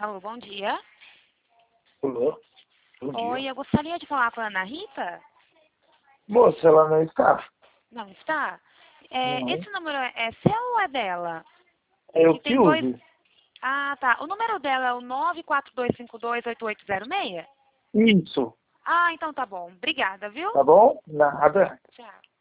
Alô, bom dia. Alô? Bom Oi, dia. eu gostaria de falar com a Ana Rita. Moça, ela não está. Não está? Não. Esse número é seu ou é dela? É eu Que que tem dois... uso. Ah, tá. O número dela é o 942528806? Isso. Ah, então tá bom. Obrigada, viu? Tá bom? Nada. Tchau.